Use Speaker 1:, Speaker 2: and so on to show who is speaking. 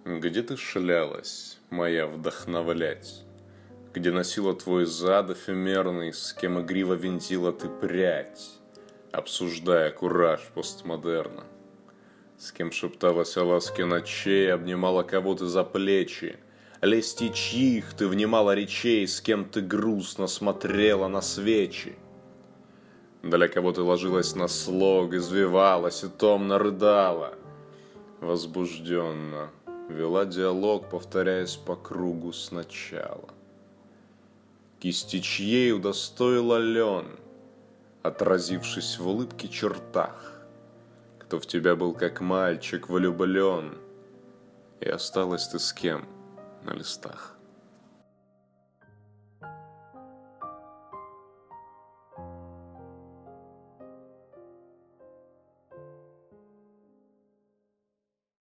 Speaker 1: Где ты шлялась, моя вдохновлять? Где носила твой зад эфемерный, с кем игриво винтила ты прядь, обсуждая кураж постмодерна? С кем шепталась о ласке ночей, обнимала кого-то за плечи, лести чьих ты внимала речей, с кем ты грустно смотрела на свечи? Для кого ты ложилась на слог, извивалась и томно рыдала, возбужденно вела диалог, повторяясь по кругу сначала. Кисти чьей удостоил Ален, отразившись в улыбке чертах, кто в тебя был как мальчик влюблен, и осталась ты с кем на листах.